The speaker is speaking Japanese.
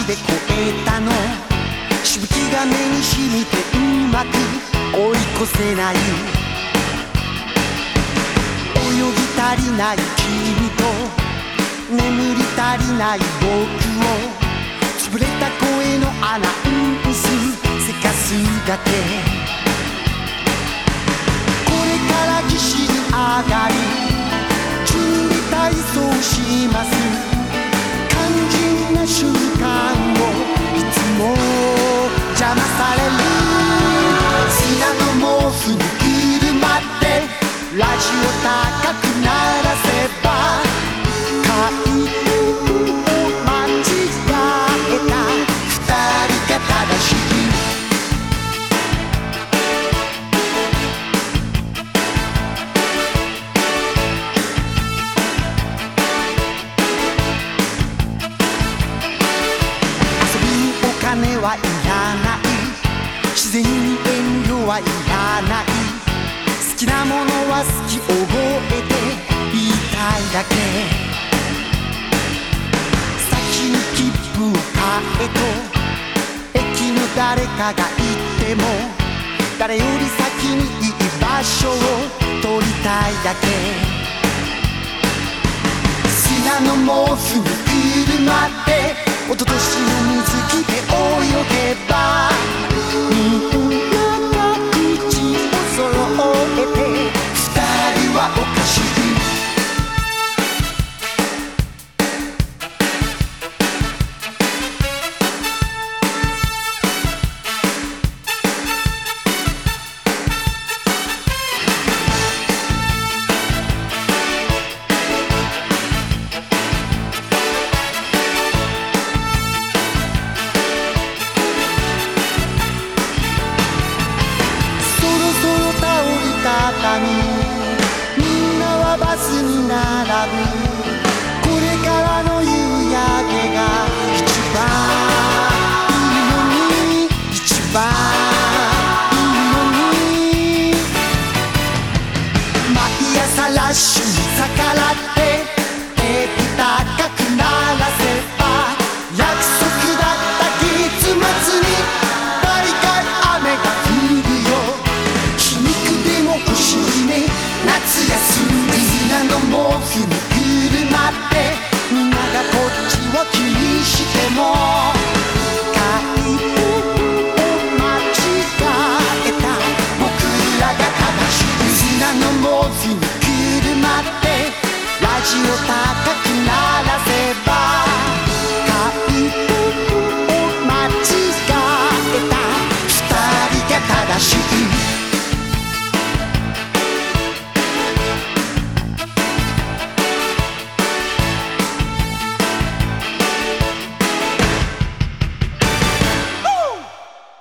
で越えたの。しぶきが目に染みてうまく追い越せない。泳ぎ足りない君と眠り足りない僕を、潰れた声のアナウンスせかすだけ。これから岸に上がる準備体操します。肝心な瞬間をいつも邪魔される。砂の毛布にくるまってラジオ高く鳴らせば、回転を間違えた二人が正しい。遊びにお金はいらない、自然に遠慮はいらない。好きなものは好き覚えて言いたいだけ。先に切符を買えと駅の誰かが言っても、誰より先にいい場所を取りたいだけ。砂の毛布にくるまって一昨年の水着で泳げば、みんなが口を揃えて二人はおかしい。みんなはバスに並ぶ。これからの夕焼けが一番いいのに、一番いいのに。毎朝ラッシュに逆らってテープ高く鳴らせば、約束だった月末に大概雨が降るよ。皮肉でも不思議ね、夏休み砂の毛布にくるまってみんながこっちを気にしても、回転を間違えた僕らが正しい。砂の毛布にくるまってラジオ高く